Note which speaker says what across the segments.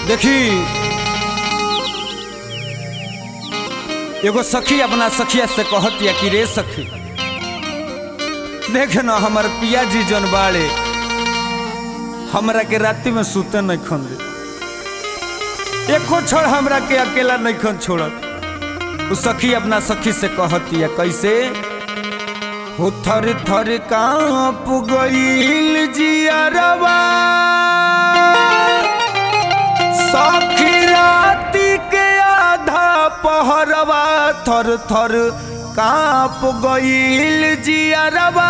Speaker 1: देखी एगो सखी अपना सखिया से कहतिया कि रे सखी देख न हमार पिया जी जन बाड़े हमरा के राति में सुते नहीं खन दे एको छोड़ हमरा के अकेला नहीं खन छोड़त। उ सखी अपना सखी से कहतिया कैसे हो थर थर कांप गईल जियरवा सखी राती के आधा पहरवा थर थर कांप गईल जियरवा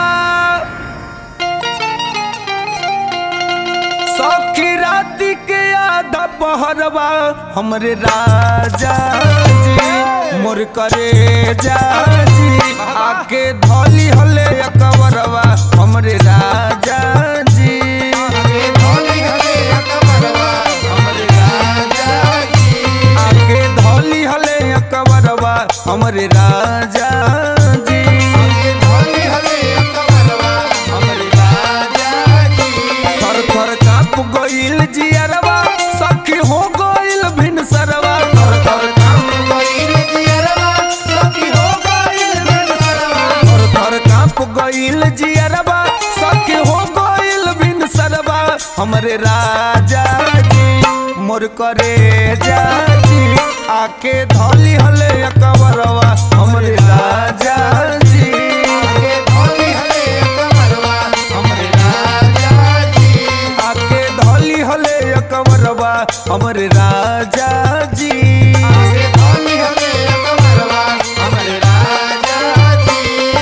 Speaker 1: सखी राती के आधा पहरवा हमरे राजा जी मोर करे जाजी आके धोली हले अकबरवा हमरे राजा जी आके धोली हले अकबरवा हमरे राजा जी आके धोली हले अकबरवा हमरे राजा जी आके धोली हले अकबरवा हमरे राजा जी थर थर कांप गईल जियरवा सखी हो गईल भिन सरवा थर थर कांप गईल जियरवा सखी हो गईल भिन सरवा थर थर कांप गईल जियरवा सखी हो गईल भिन सरवा हमरे राजा जी मोर करे जाजी आके धोली हले अकबरवा हमरे राजा जी आके धोली हले अकबरवा हमरे राजा जी आके धोली हले अकबरवा हमरे राजा जी आके धोली हले अकबरवा हमरे राजा जी।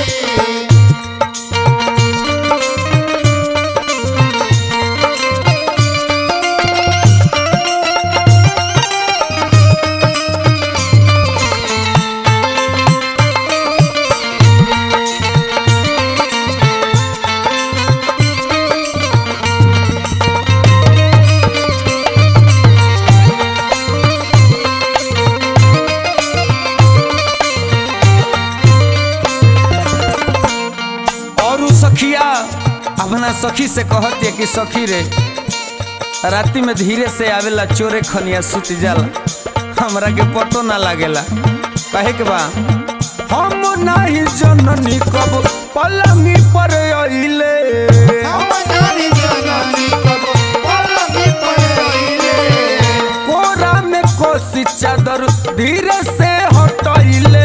Speaker 1: सखिया अपना सखी से कहती है कि सखी रे राति में धीरे से आवेला चोरे खनिया सुत जाला हमरा के पतो ना लागेला कहे के बा हम नाही जननी कब पलंगी पर आइले हम नाही जननी कब पलंगी पर आइले कोरा में कोसी चादर धीरे से हटाइले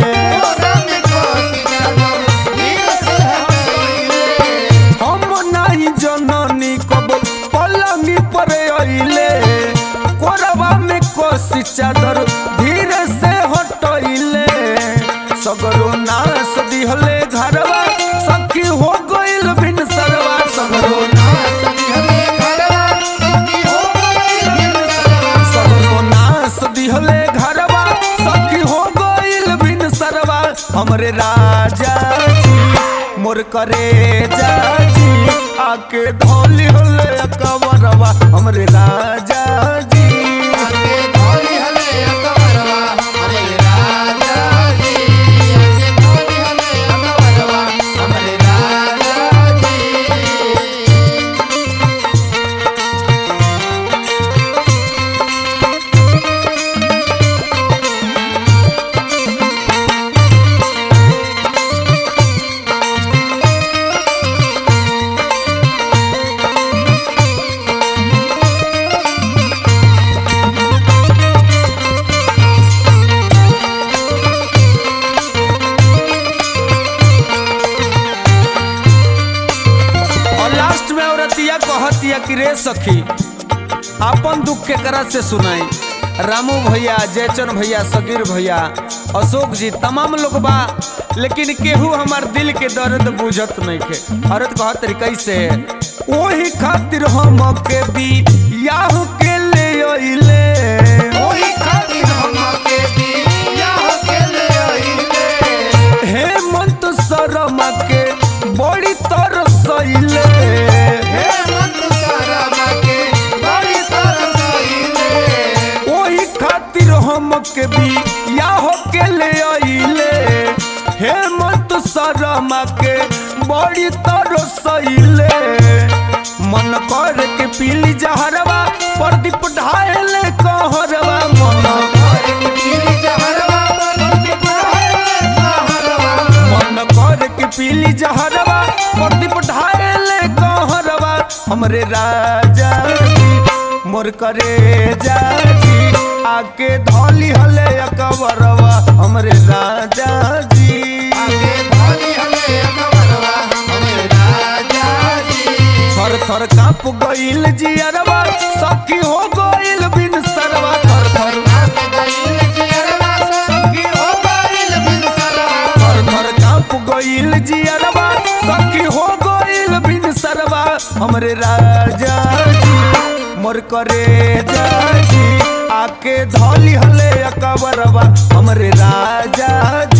Speaker 1: चादर धीरे से हटइले सगरो नास दिहले घरवा सखी हो गइल भिन सरवा सगरो नास दिहले घरवा सखी हो गइल भिन सरवा सगरो नास दिहले घरवा सखी हो गइल भिन सरवा हमरे राजा जी मोर करे जाजी आके धोली हले अकबरवा हमरे राजा जी कहतिया कि रे सखी अपन दुख के करा से सुनाई रामू भैया जयचंद भैया सगीर भैया अशोक जी तमाम लोग बा लेकिन केहू हमार दिल के दर्द बुझत नहीं के औरत कहत कैसे ओही खातिर हम के भी याहू के ले आइले ओही खातिर हम के भी याहू के ले आइले हेमंत शर्मा के बड़ी तरसइले के भी या हो के ले आइले हेमंत शर्मा के बड़ी तरसइले मन कर के पीली जहरवा प्रदीप ढाले कहरवा मन कर के पीली जहरवा प्रदीप ढाले कहरवा मन कर के पीली जहरवा प्रदीप ढाले कहरवा हमरे राजा जी मोर करे जाजी आके धौली हले अकबरवा हमरे राजा जी आके धौली हले अकबरवा हमरे राजा जी थर थर कांप गइल जियरवा सखी हो गइल बिन सरवा थर थर कांप गइल जियरवा सखी हो गइल बिन सरवा थर थर कांप गइल जियरवा सखी हो गइल बिन सरवा हमरे राजा जी मोर करे जाजी आके धौली हले अकबरवा हमरे राजा जी।